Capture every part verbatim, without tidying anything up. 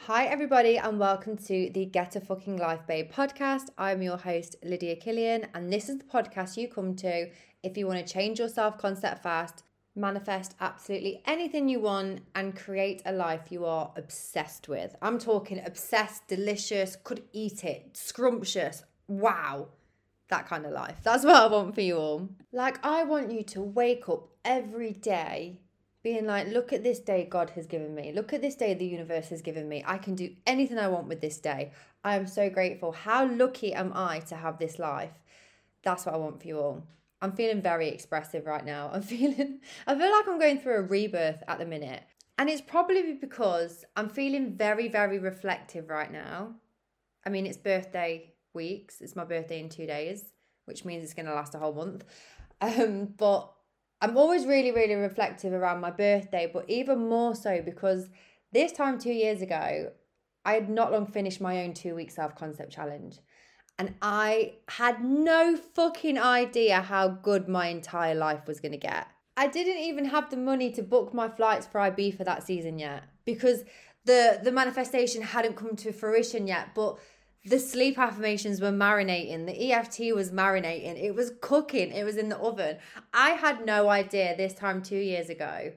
Hi, everybody, and welcome to the Get a Fucking Life Babe podcast. I'm your host, Lydia Killian, and this is the podcast you come to if you want to change your self concept fast, manifest absolutely anything you want, and create a life you are obsessed with. I'm talking obsessed, delicious, could eat it, scrumptious. Wow, that kind of life. That's what I want for you all. Like, I want you to wake up every day being like, look at this day God has given me. Look at this day the universe has given me. I can do anything I want with this day. I am so grateful. How lucky am I to have this life? That's what I want for you all. I'm feeling very expressive right now. I'm feeling, I feel like I'm going through a rebirth at the minute. And it's probably because I'm feeling very, very reflective right now. I mean, it's birthday weeks. It's my birthday in two days, which means it's going to last a whole month. Um, but I'm always really, really reflective around my birthday, but even more so because this time two years ago, I had not long finished my own two-week self-concept challenge. And I had no fucking idea how good my entire life was going to get. I didn't even have the money to book my flights for Ibiza that season yet because the, the manifestation hadn't come to fruition yet, but the sleep affirmations were marinating. The E F T was marinating. It was cooking. It was in the oven. I had no idea this time two years ago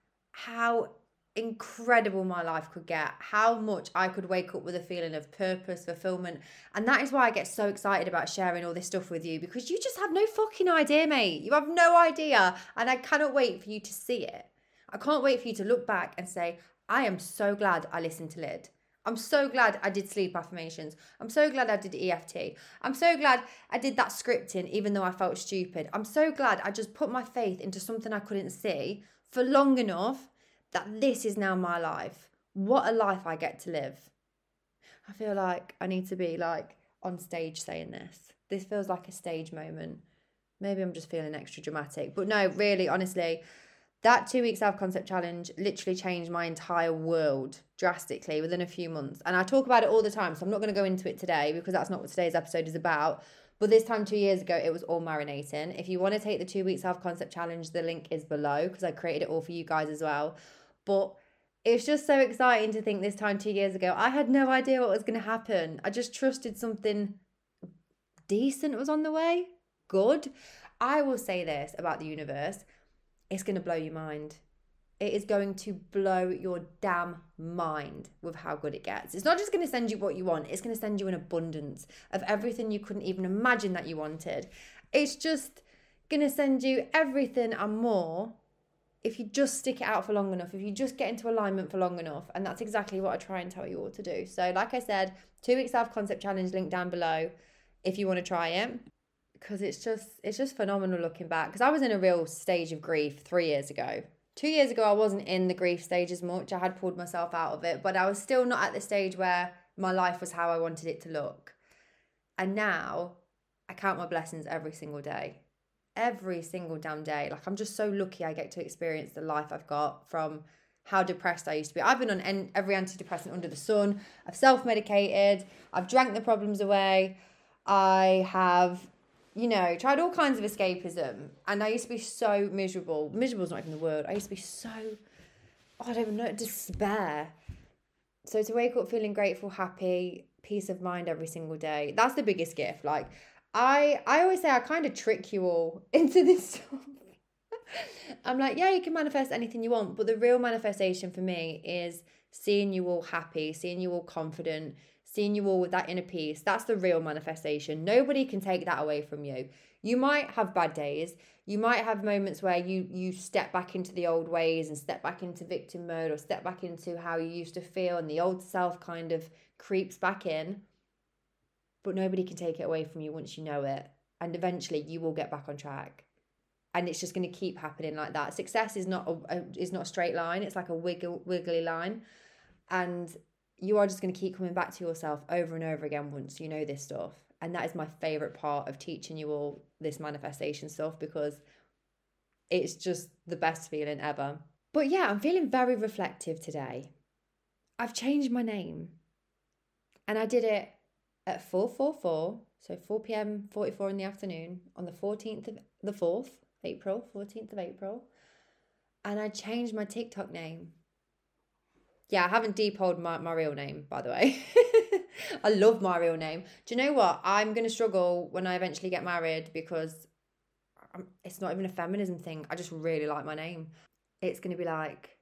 how incredible my life could get, how much I could wake up with a feeling of purpose, fulfillment. And that is why I get so excited about sharing all this stuff with you, because you just have no fucking idea, mate. You have no idea. And I cannot wait for you to see it. I can't wait for you to look back and say, I am so glad I listened to Lyd. I'm so glad I did sleep affirmations. I'm so glad I did E F T. I'm so glad I did that scripting even though I felt stupid. I'm so glad I just put my faith into something I couldn't see for long enough that this is now my life. What a life I get to live. I feel like I need to be like on stage saying this. This feels like a stage moment. Maybe I'm just feeling extra dramatic. But no, really, honestly, that two-week self-concept challenge literally changed my entire world drastically within a few months. And I talk about it all the time, so I'm not going to go into it today because that's not what today's episode is about. But this time two years ago, it was all marinating. If you want to take the two-week self-concept challenge, the link is below because I created it all for you guys as well. But it's just so exciting to think this time two years ago, I had no idea what was going to happen. I just trusted something decent was on the way. Good. I will say this about the universe. It's going to blow your mind. It is going to blow your damn mind with how good it gets. It's not just going to send you what you want. It's going to send you an abundance of everything you couldn't even imagine that you wanted. It's just going to send you everything and more if you just stick it out for long enough, if you just get into alignment for long enough. And that's exactly what I try and tell you all to do. So like I said, two-week self-concept challenge, link down below if you want to try it. Because it's just it's just phenomenal looking back. Because I was in a real stage of grief three years ago. Two years ago, I wasn't in the grief stage as much. I had pulled myself out of it. But I was still not at the stage where my life was how I wanted it to look. And now, I count my blessings every single day. Every single damn day. Like, I'm just so lucky I get to experience the life I've got from how depressed I used to be. I've been on every antidepressant under the sun. I've self-medicated. I've drank the problems away. I have... you know, tried all kinds of escapism. And I used to be so miserable. Miserable is not even the word. I used to be so, oh, I don't even know, despair. So to wake up feeling grateful, happy, peace of mind every single day, that's the biggest gift. Like, I, I always say I kind of trick you all into this stuff. I'm like, yeah, you can manifest anything you want. But the real manifestation for me is seeing you all happy, seeing you all confident, seeing you all with that inner peace. That's the real manifestation. Nobody can take that away from you. You might have bad days. You might have moments where you you step back into the old ways and step back into victim mode or step back into how you used to feel and the old self kind of creeps back in. But nobody can take it away from you once you know it. And eventually you will get back on track. And it's just going to keep happening like that. Success is not a, a is not a straight line. It's like a wiggle wiggly line. And you are just going to keep coming back to yourself over and over again once you know this stuff. And that is my favorite part of teaching you all this manifestation stuff, because it's just the best feeling ever. But yeah, I'm feeling very reflective today. I've changed my name. And I did it at four forty-four, so four p.m. forty-four in the afternoon on the fourteenth of the fourth April, fourteenth of April. And I changed my TikTok name. Yeah, I haven't depolled my, my real name, by the way. I love my real name. Do you know what? I'm going to struggle when I eventually get married because I'm, it's not even a feminism thing. I just really like my name. It's going to be like,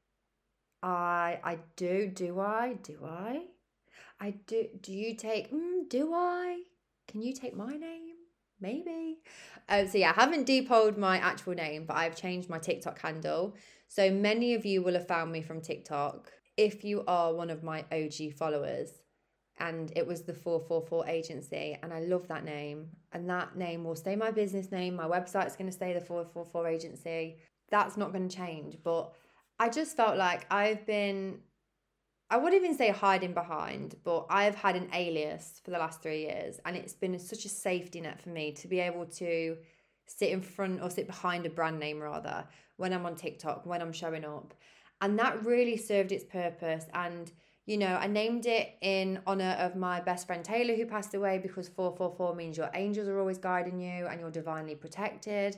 I I do, do I? Do I? I do, do you take, mm, do I? Can you take my name? Maybe. Um, so yeah, I haven't depolled my actual name, but I've changed my TikTok handle. So many of you will have found me from TikTok. If you are one of my O G followers, and it was the four four four agency, and I love that name, and that name will stay my business name. My website's going to stay the four four four agency. That's not going to change, but I just felt like I've been, I wouldn't even say hiding behind, but I've had an alias for the last three years, and it's been such a safety net for me to be able to sit in front or sit behind a brand name rather when I'm on TikTok, when I'm showing up. And that really served its purpose. And, you know, I named it in honor of my best friend Taylor, who passed away, because four four four means your angels are always guiding you and you're divinely protected.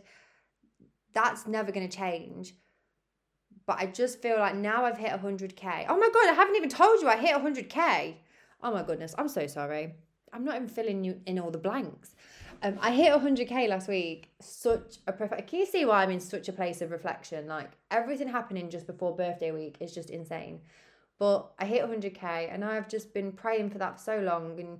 That's never going to change. But I just feel like now I've hit one hundred K. Oh my God, I haven't even told you I hit one hundred K. Oh my goodness, I'm so sorry. I'm not even filling you in all the blanks. Um, I hit one hundred K last week. Such a perfect. Can you see why I'm in such a place of reflection? Like everything happening just before birthday week is just insane. But I hit one hundred K and I've just been praying for that for so long. And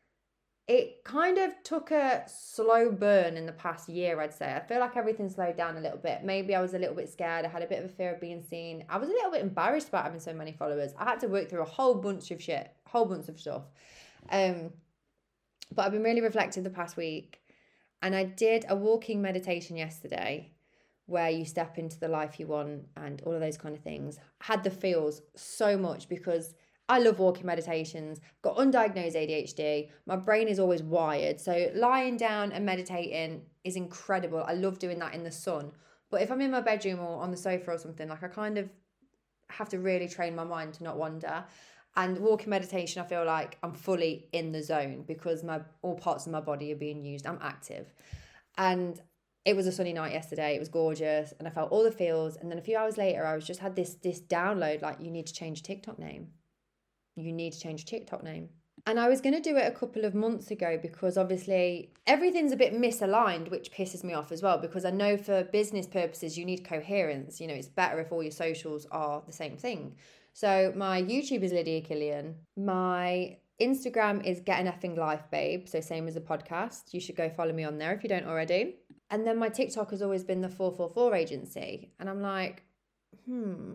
it kind of took a slow burn in the past year, I'd say. I feel like everything slowed down a little bit. Maybe I was a little bit scared. I had a bit of a fear of being seen. I was a little bit embarrassed about having so many followers. I had to work through a whole bunch of shit, a whole bunch of stuff. Um, but I've been really reflective the past week. And I did a walking meditation yesterday where you step into the life you want and all of those kind of things. Had the feels so much because I love walking meditations, got undiagnosed A D H D. My brain is always wired. So lying down and meditating is incredible. I love doing that in the sun. But if I'm in my bedroom or on the sofa or something, like I kind of have to really train my mind to not wander. And walking meditation, I feel like I'm fully in the zone because my all parts of my body are being used. I'm active. And it was a sunny night yesterday. It was gorgeous. And I felt all the feels. And then a few hours later, I was just had this, this download, like you need to change your TikTok name. You need to change your TikTok name. And I was going to do it a couple of months ago because obviously everything's a bit misaligned, which pisses me off as well, because I know for business purposes, you need coherence. You know, it's better if all your socials are the same thing. So my YouTube is Lydia Killian. My Instagram is Get an Effing Life Babe. So same as the podcast. You should go follow me on there if you don't already. And then my TikTok has always been the four four four agency. And I'm like, hmm,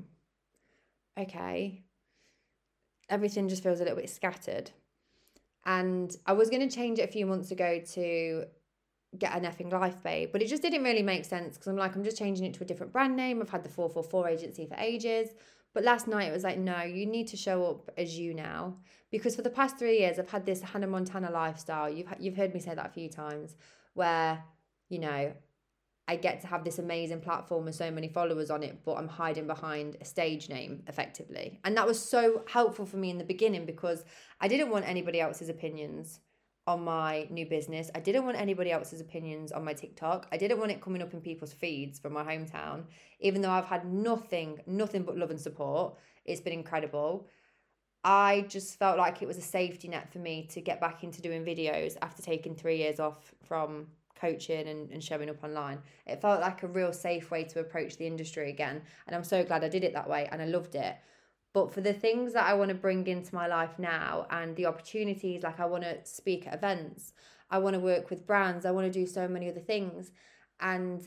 okay. Everything just feels a little bit scattered. And I was going to change it a few months ago to Get an Effing Life Babe, but it just didn't really make sense because I'm like, I'm just changing it to a different brand name. I've had the four four four agency for ages. But last night it was like, no, you need to show up as you now. Because for the past three years, I've had this Hannah Montana lifestyle. You've, you've heard me say that a few times where, you know, I get to have this amazing platform with so many followers on it, but I'm hiding behind a stage name effectively. And that was so helpful for me in the beginning because I didn't want anybody else's opinions on my new business. I didn't want anybody else's opinions on my TikTok. I didn't want it coming up in people's feeds from my hometown, even though I've had nothing, nothing but love and support. It's been incredible. I just felt like it was a safety net for me to get back into doing videos after taking three years off from coaching and, and showing up online. It felt like a real safe way to approach the industry again. And I'm so glad I did it that way and I loved it. But for the things that I want to bring into my life now and the opportunities, like I want to speak at events, I want to work with brands, I want to do so many other things. And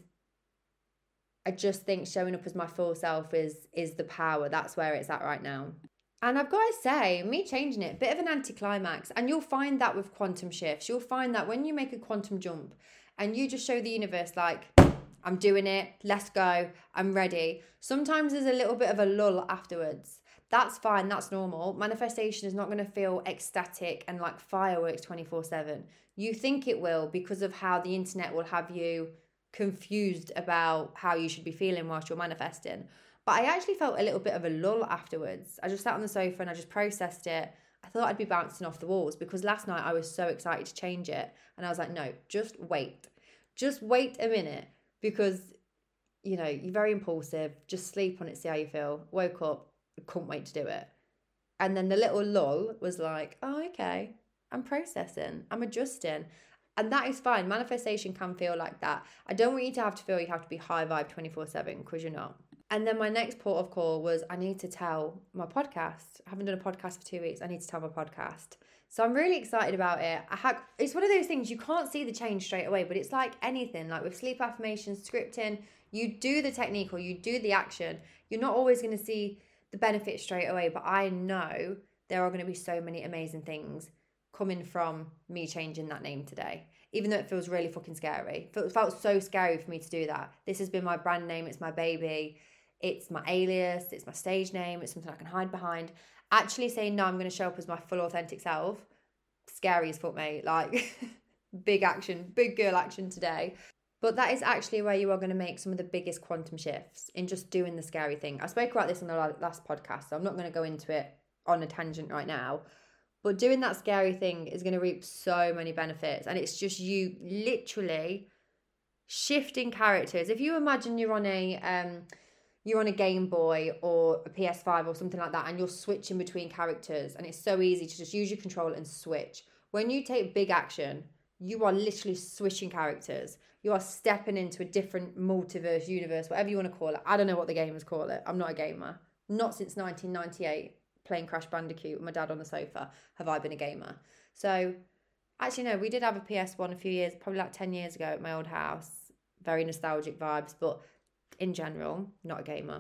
I just think showing up as my full self is is the power. That's where it's at right now. And I've got to say, me changing it, a bit of an anticlimax. And you'll find that with quantum shifts. You'll find that when you make a quantum jump and you just show the universe like, I'm doing it, let's go, I'm ready. Sometimes there's a little bit of a lull afterwards. That's fine, that's normal. Manifestation is not going to feel ecstatic and like fireworks twenty-four seven. You think it will because of how the internet will have you confused about how you should be feeling whilst you're manifesting. But I actually felt a little bit of a lull afterwards. I just sat on the sofa and I just processed it. I thought I'd be bouncing off the walls because last night I was so excited to change it. And I was like, no, just wait. Just wait a minute because, you know, you're very impulsive. Just sleep on it, see how you feel. Woke up, couldn't wait to do it. And then the little lull was like, oh, okay, I'm processing, I'm adjusting. And that is fine. Manifestation can feel like that. I don't want you to have to feel you have to be high vibe twenty-four seven, because you're not. And then my next port of call was, I need to tell my podcast. I haven't done a podcast for two weeks. I need to tell my podcast. So I'm really excited about it. I had, it's one of those things you can't see the change straight away, but it's like anything, like with sleep affirmations, scripting, you do the technique or you do the action. You're not always going to see the benefit straight away, but I know there are going to be so many amazing things coming from me changing that name today, even though it feels really fucking scary. It felt so scary for me to do that. This has been my brand name. It's my baby. It's my alias. It's my stage name. It's something I can hide behind. Actually saying, no, I'm going to show up as my full authentic self. Scary as fuck, mate. Like, big action, big girl action today. But that is actually where you are going to make some of the biggest quantum shifts in just doing the scary thing. I spoke about this on the last podcast, so I'm not going to go into it on a tangent right now. But doing that scary thing is going to reap so many benefits. And it's just you literally shifting characters. If you imagine you're on a um, you're on a Game Boy or a P S five or something like that, and you're switching between characters, and it's so easy to just use your controller and switch. When you take big action, you are literally switching characters. You are stepping into a different multiverse, universe, whatever you want to call it. I don't know what the gamers call it. I'm not a gamer. Not since nineteen ninety-eight. Playing Crash Bandicoot with my dad on the sofa have I been a gamer. So actually no, we did have a P S one a few years, probably like ten years ago at my old house. Very nostalgic vibes, but in general, not a gamer.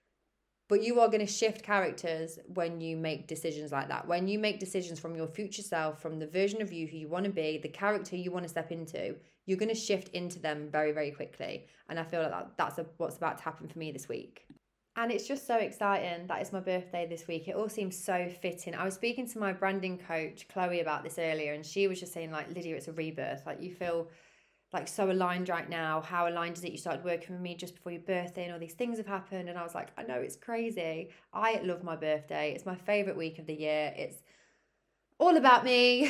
But you are going to shift characters when you make decisions like that. When you make decisions from your future self, from the version of you who you want to be, the character you want to step into, you're going to shift into them very, very quickly. And I feel like that, that's a, what's about to happen for me this week. And it's just so exciting that it's my birthday this week. It all seems so fitting. I was speaking to my branding coach, Chloe, about this earlier, and she was just saying, like, Lydia, it's a rebirth. Like, you feel like so aligned right now. How aligned is it? You started working with me just before your birthday and all these things have happened. And I was like, I know, it's crazy. I love my birthday. It's my favourite week of the year. It's all about me.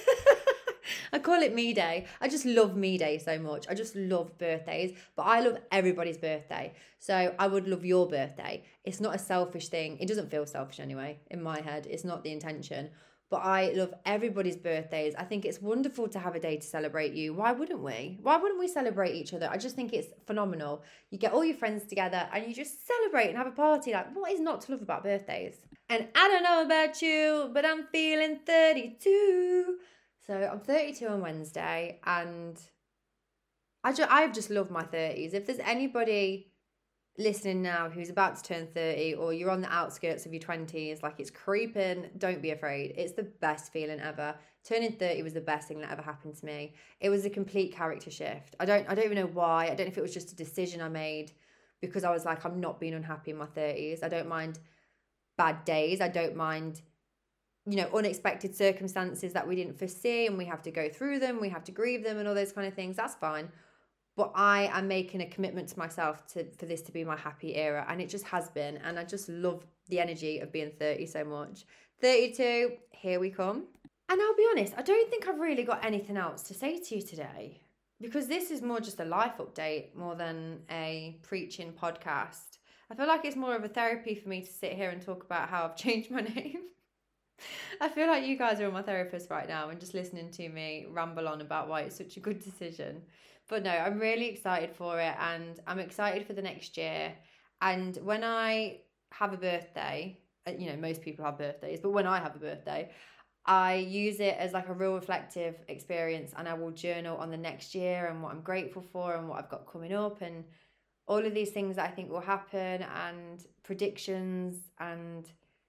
I call it me day. I just love me day so much. I just love birthdays, but I love everybody's birthday. So I would love your birthday. It's not a selfish thing. It doesn't feel selfish anyway, in my head. It's not the intention. But I love everybody's birthdays. I think it's wonderful to have a day to celebrate you. Why wouldn't we? Why wouldn't we celebrate each other? I just think it's phenomenal. You get all your friends together and you just celebrate and have a party. Like, what is not to love about birthdays? And I don't know about you, but I'm feeling thirty-two. So I'm thirty-two on Wednesday, and I just, I've just loved my thirties. If there's anybody listening now who's about to turn thirty, or you're on the outskirts of your twenties, like it's creeping, don't be afraid. It's the best feeling ever. Turning thirty was the best thing that ever happened to me. It was a complete character shift. I don't I don't even know why. I don't know if it was just a decision I made because I was like, I'm not being unhappy in my thirties. I don't mind bad days. I don't mind, you know, unexpected circumstances that we didn't foresee, and we have to go through them, we have to grieve them and all those kind of things. That's fine. But I am making a commitment to myself to for this to be my happy era, and it just has been. And I just love the energy of being thirty so much. thirty-two, here we come. And I'll be honest, I don't think I've really got anything else to say to you today, because this is more just a life update more than a preaching podcast. I feel like it's more of a therapy for me to sit here and talk about how I've changed my name. I feel like you guys are my therapist right now and just listening to me ramble on about why it's such a good decision. But no, I'm really excited for it, and I'm excited for the next year. And when I have a birthday, you know, most people have birthdays, but when I have a birthday, I use it as like a real reflective experience, and I will journal on the next year and what I'm grateful for and what I've got coming up and all of these things that I think will happen and predictions. And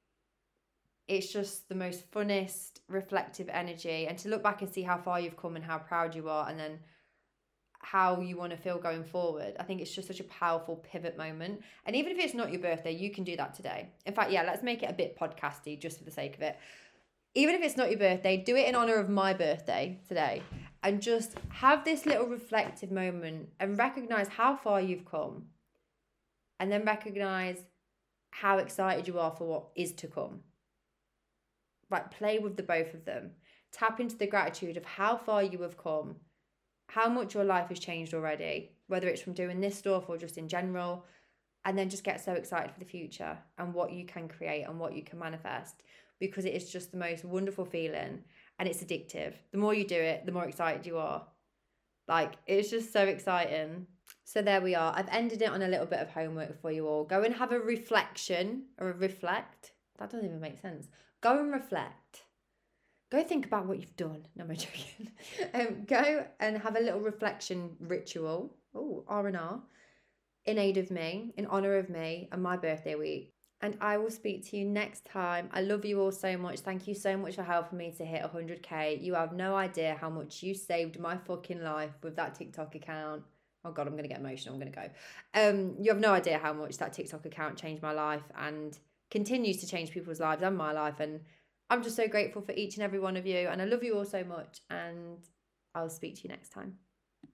it's just the most funnest, reflective energy, and to look back and see how far you've come and how proud you are, and then how you want to feel going forward. I think it's just such a powerful pivot moment. And even if it's not your birthday, you can do that today. In fact, yeah, let's make it a bit podcasty just for the sake of it. Even if it's not your birthday, do it in honor of my birthday today, and just have this little reflective moment and recognize how far you've come, and then recognize how excited you are for what is to come. Like, play with the both of them. Tap into the gratitude of how far you have come, how much your life has changed already, whether it's from doing this stuff or just in general. and then just get so excited for the future and what you can create and what you can manifest, because it is just the most wonderful feeling and it's addictive. The more you do it, the more excited you are. Like, it's just so exciting. So there we are. I've ended it on a little bit of homework for you all. Go and have a reflection or a reflect. That doesn't even make sense. Go and reflect. Go think about what you've done. No, I'm joking. Um, go and have a little reflection ritual. Oh, R and R. In aid of me, in honour of me and my birthday week. And I will speak to you next time. I love you all so much. Thank you so much for helping me to hit one hundred K. You have no idea how much you saved my fucking life with that TikTok account. Oh God, I'm going to get emotional. I'm going to go. Um, you have no idea how much that TikTok account changed my life and continues to change people's lives and my life. And I'm just so grateful for each and every one of you. And I love you all so much. And I'll speak to you next time.